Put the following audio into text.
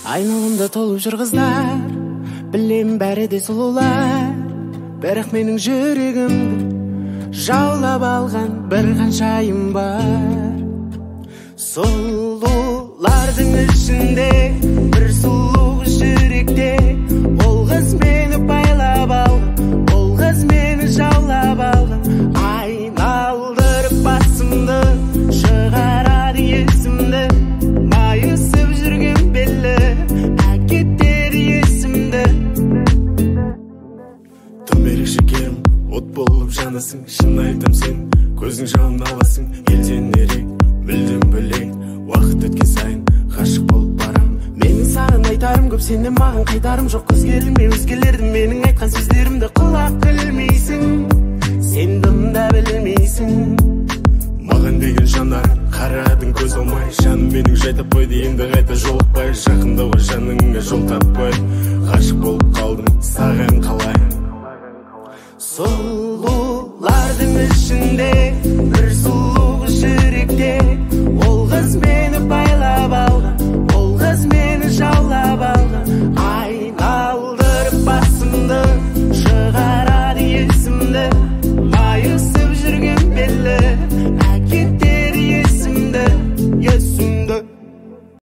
Айналымда толып жүр қыздар, білем бәрі де сұлулар, бірақ менің жүрегімді жаулап алған бір қаншайым бар. Сұлулардың ішінде бір сұлу жүректе, ол қыз мені байлап алған, ол қыз мені жаулап алған. Айналдырып басымды, шығарады есімді, майысып жүрген белі әкетеді есімді. Тым ерекше керім, от болып жанасың, шын айтам сен көзің жауын аласың. Елден ерек, мүлдем бөлек, уақыт өткен сайын ғашық болып барам. Менің саған айтарым көп, сенен маған қайтарым жоқ. Өзгерілме өзгелерді, менің айтқан сөздерімді құлақ ілмейсің, сен дымда білмейсің. Маған деген жанар қарадың көз алмай, жаным менің жай таппайды, енді қайта жолықпай, жақындауға жаныңа жол таппай, ғашық болып қалдым саған қалай. Сұлулардың ішінде